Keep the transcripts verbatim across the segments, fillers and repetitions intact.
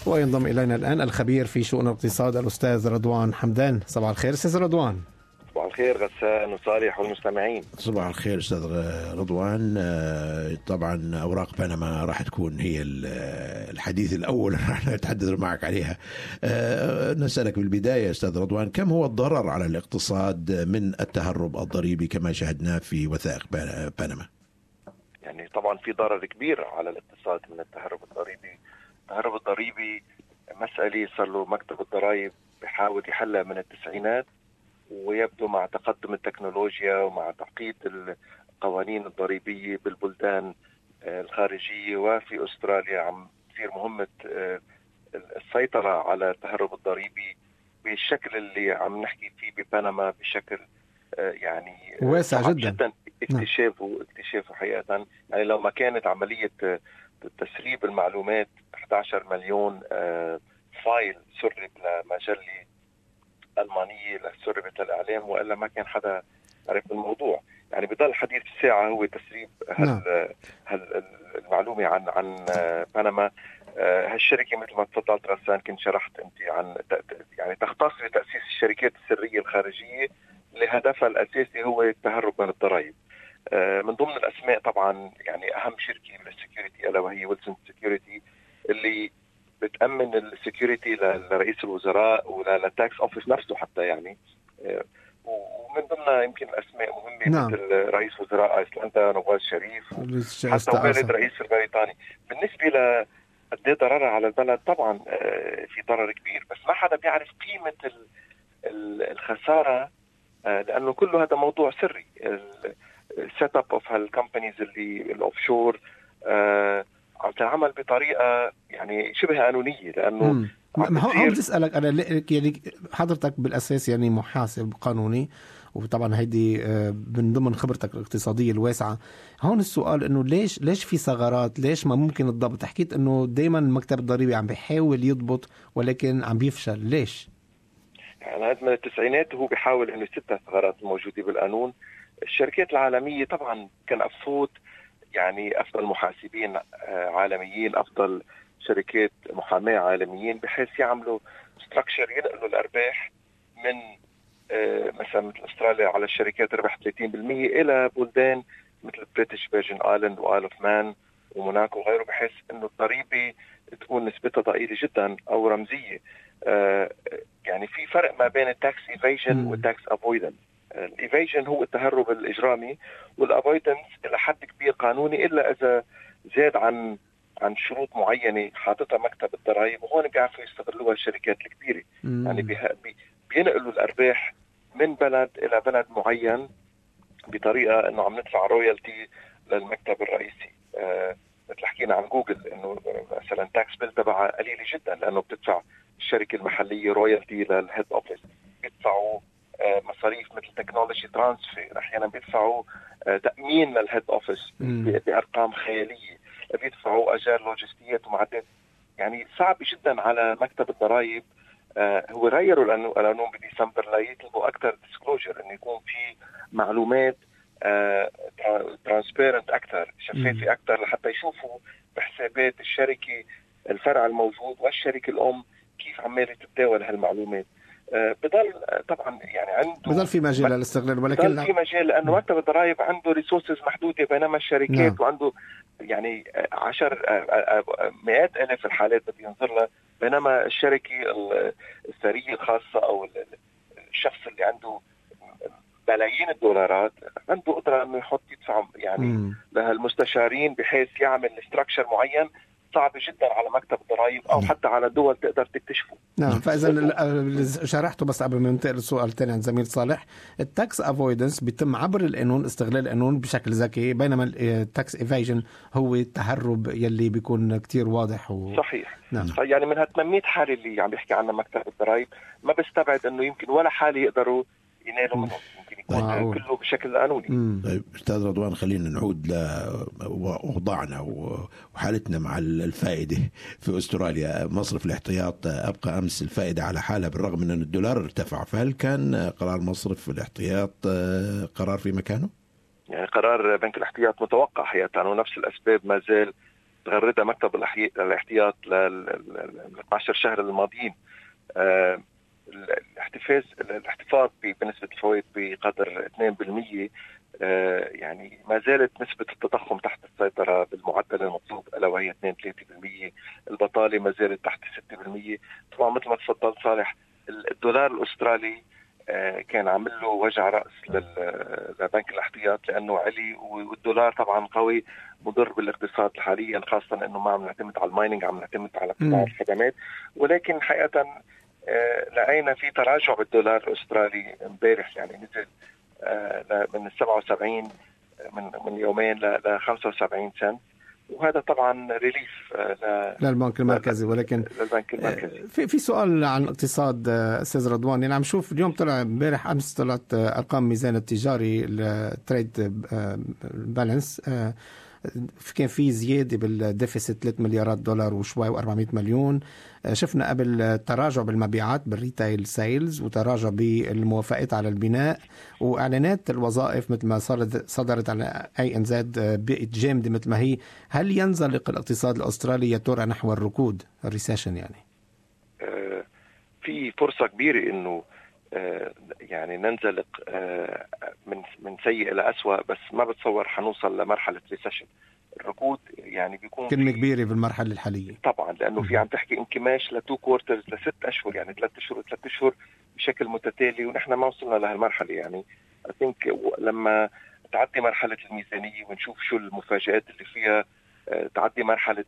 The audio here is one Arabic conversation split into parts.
وينضم إلينا الآن الخبير في شؤون الاقتصاد الأستاذ رضوان حمدان. صباح الخير أستاذ رضوان. صباح الخير غسان وصالح والمستمعين. صباح الخير أستاذ رضوان. طبعا أوراق بنما راح تكون هي الحديث الأول راح نتحدث معك عليها. نسألك بالبداية أستاذ رضوان، كم هو الضرر على الاقتصاد من التهرب الضريبي كما شاهدناه في وثائق بنما؟ يعني طبعا في ضرر كبير على الاقتصاد من التهرب الضريبي. التهرب الضريبي مسألة صار له مكتب الضرائب بيحاول يحلها من التسعينات، ويبدو مع تقدم التكنولوجيا ومع تعقيد القوانين الضريبية بالبلدان الخارجية وفي أستراليا عم تصير مهمة السيطرة على التهرب الضريبي بالشكل اللي عم نحكي فيه ببنما بشكل يعني واسع جدا, جدا اكتشافه اكتشافه حقيقة. يعني لو ما كانت عملية تسريب المعلومات أحد عشر مليون فايل سرب لمجلة ألمانية سربت للإعلام، وإلا ما كان حدا عرف الموضوع. يعني بضل حديث الساعة هو تسريب هال هال المعلومة عن عن بنما. هالشركة مثل ما تفضلت غسان كنت شرحت أنت عن يعني تختص بتأسيس الشركات السرية الخارجية اللي هدفها الأساسي هو التهرب من الضرائب. من ضمن الأسماء طبعا يعني أهم شركة بالسكيورتي ألا وهي ويلسون سكيورتي اللي بتأمن السكيورتي لرئيس الوزراء وللتاكس أوفيس نفسه حتى. يعني ومن ضمنها يمكن أسماء مهمة نعم. مثل رئيس وزراء أيسلندا نواز شريف حتى والد رئيس البريطاني. بالنسبة ل قد ايه ضررها على البلد، طبعا في ضرر كبير، بس ما حدا بيعرف قيمة الخسارة لأنه كله هذا موضوع سري. السيت اب اوف هالكمبانيز اللي الاوفشور عم تعمل بطريقة يعني شبه قانونية. لأنه ما هو بدي أسألك أنا يعني حضرتك بالأساس يعني محاسب قانوني، وطبعا هيدي من ضمن خبرتك الاقتصادية الواسعة. هون السؤال إنه ليش ليش في ثغرات؟ ليش ما ممكن الضبط؟ حكيت إنه دايما المكتب الضريبي عم بيحاول يضبط ولكن عم بيفشل. ليش؟ يعني هذا من التسعينات وهو بيحاول إنه يسد الثغرات الموجودة بالقانون. الشركات العالمية طبعا كان أفوت يعني أفضل محاسبين عالميين، أفضل شركات محاماة عالميين، بحيث يعملوا ستراكشر ينقلوا الأرباح من مثلا مثل أستراليا على الشركات ربح ثلاثين بالمئة إلى بلدان مثل بريتش فيرجن آيلاند وآيل أوف مان وموناكو وغيره، بحيث إنه الضريبة تكون نسبتها ضئيلة جدا أو رمزية. يعني في فرق ما بين التاكس إيفيجن والتاكس أفويدنس. الإيفيجن هو التهرب الإجرامي، والأفويدنس إلى حد كبير قانوني إلا إذا زاد عن عن شروط معينة حاطتها مكتب الضرائب، وهون بيعرفوا يستغلوها الشركات الكبيرة. مم. يعني بي بينقلوا الأرباح من بلد إلى بلد معين بطريقة إنه عم ندفع رويالتي للمكتب الرئيسي. آه مثل حكينا عن جوجل إنه مثلا تاكس بيل تبعها قليلة جدا لأنه بتدفع الشركة المحلية رويالتي للهيد أوفيس، بيدفعوا آه مصاريف مثل تكنولوجي ترانسفير، أحيانا بيدفعوا آه تأمين للهيد أوفيس بأرقام خيالية، بيدفعوا أجار لوجستيات ومعدات. يعني صعب جدا على مكتب الضرائب. آه هو غيروا لأنه القانون بديسمبر ليطلبوا أكثر ديسكلوجر، إنه يكون في معلومات آه ترانسبيرنت أكثر، شفافة أكثر، لحتى يشوفوا بحسابات الشركة الفرع الموجود والشركة الأم كيف عمالة تتداول هالمعلومات. آه بضل طبعا يعني عنده بضل في مجال للاستغلال، ولكن بضل في مجال لأنه مكتب الضرائب عنده ريسورسز محدودة، بينما الشركات نعم. وعنده يعني عشر مئات ألف الحالات بدي ينظر لها، بينما الشركة الثرية الخاصة أو الشخص اللي عنده بلايين الدولارات عنده قدرة إنه يحط يدفع يعني لهالمستشارين بحيث يعمل ستراكشر معين صعب جدا على مكتب الضرائب أو حتى على دول تقدر تكتشفه. نعم. فإذا شرحته بس قبل ما ننتقل للسؤال الثاني عن زميل صالح، التاكس افويدنس بيتم عبر القانون، استغلال القانون بشكل ذكي، بينما التاكس ايفيجن هو التهرب يلي بيكون كتير واضح و... صحيح. نعم. يعني من هالثمانمئة حالة اللي عم بيحكي عنها مكتب الضرائب ما بستبعد إنه يمكن ولا حالة يقدروا ينالوا منه، يمكن يكون كله بشكل قانوني. طيب أستاذ رضوان، خلينا نعود لوضعنا وحالتنا مع الفائدة في أستراليا. مصرف الاحتياط أبقى أمس الفائدة على حالها بالرغم من أن الدولار ارتفع، فهل كان قرار مصرف الاحتياط قرار في مكانه؟ يعني قرار بنك الاحتياط متوقع حقيقة، ونفس الأسباب ما زال تغردها مكتب الاحتياط لل عشر شهر الماضيين. الاحتفاظ الاحتفاظ بنسبة الفوائد بقدر اثنين بالمئة، يعني ما زالت نسبة التضخم تحت السيطرة بالمعدل المطلوب ألا وهي اثنين ثلاثة بالمئة. البطالة ما زالت تحت ستة بالمئة. طبعا مثل ما تفضل صالح، الدولار الأسترالي كان عامل له وجع رأس لبنك الاحتياط لأنه علي، والدولار طبعا قوي مضر بالاقتصاد حاليا، خاصة أنه ما عم نعتمد على المايننج، عم نعتمد على قطاع الخدمات. ولكن حقيقة لقينا في تراجع بالدولار الأسترالي امبارح، يعني نزل من سبعة وسبعين من من يومين ل خمسة وسبعين سنت، وهذا طبعا ريليف للبنك المركزي. ولكن للبنك المركزي في في سؤال عن الاقتصاد استاذ رضوان. يعني عم شوف اليوم طلع امبارح امس طلعت ارقام ميزان التجاري التريد بالانس، كان في زيادة بالديفيسيت ثلاثة مليارات دولار وشوي وأربعمائة مليون. شفنا قبل تراجع بالمبيعات بالريتايل سيلز، وتراجع بالموافقات على البناء، وإعلانات الوظائف مثل ما صدرت على أي إن زد بقت جامدة مثل ما هي. هل ينزلق الاقتصاد الأسترالي يا ترى نحو الركود الريسيشن؟ يعني آه في فرصة كبيرة إنه آه يعني ننزلق آه من من سيء إلى أسوأ، بس ما بتصور حنوصل لمرحلة ريسيشن. الركود يعني بيكون كلمة كبيرة بالمرحلة الحالية طبعا، لأنه في عم تحكي انكماش لتو كوارترز لست أشهر، يعني ثلاث أشهر وثلاث أشهر بشكل متتالي، ونحن ما وصلنا لهالمرحلة. يعني أثنك لما تعدي مرحلة الميزانية ونشوف شو المفاجآت اللي فيها، آه تعدي مرحلة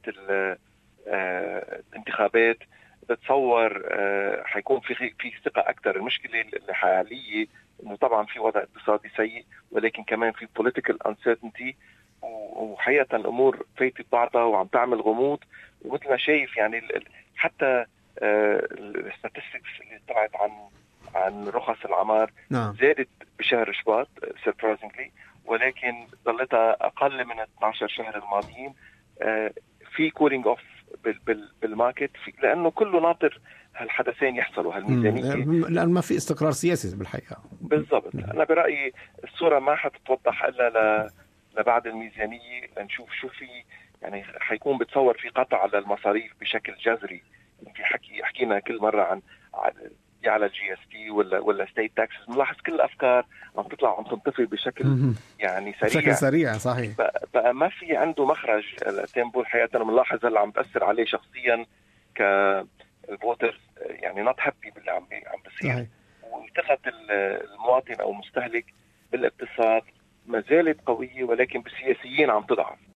آه الانتخابات، بتصور آه حيكون في في ثقة أكثر. المشكلة الحالية إنه طبعا في وضع اقتصادي سيء، ولكن كمان في political uncertainty، وحقيقة الأمور فايتة بعضها وعم تعمل غموض. ومثل ما شايف يعني حتى الستاتستكس اللي طلعت عن عن رخص العمار نعم. زادت بشهر شباط surprisingly، ولكن ظلتها أقل من اثني عشر شهر الماضيين. في كولينج أوف بالماركت، لأنه كله ناطر هالحدثين يحصلوا، هالميزانية، لأن ما في استقرار سياسي بالحقيقة. بالضبط. أنا برأيي الصورة ما حتتوضح إلا ل لبعد الميزانية، لنشوف شو في، يعني حيكون بتصور في قطع على المصاريف بشكل جذري. في حكي حكينا كل مرة عن على الجي اس تي ولا ولا ستيت تاكسز، نلاحظ كل الأفكار عم تطلع وعم تنطفي بشكل يعني سريع بشكل سريع. صحيح. بقى ما في عنده مخرج التيمبو. الحقيقة أنا ملاحظ هلا عم تأثر عليه شخصيا كالفوترز، يعني نوت هابي باللي عم عم بصير، وثقة المواطن أو المستهلك بالاقتصاد ما زالت قوية، ولكن بالسياسيين عم تضعف.